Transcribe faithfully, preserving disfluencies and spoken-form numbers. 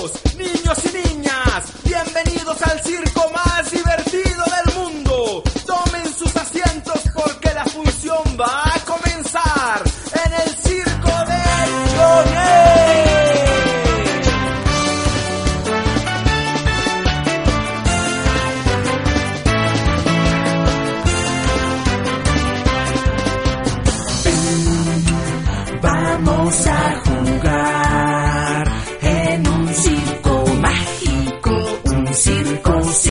caballeros, niños y niñas, bienvenidos al circo más divertido del mundo. Tomen sus asientos porque la función va a comenzar en el circo de Johnny. Vamos a jugar.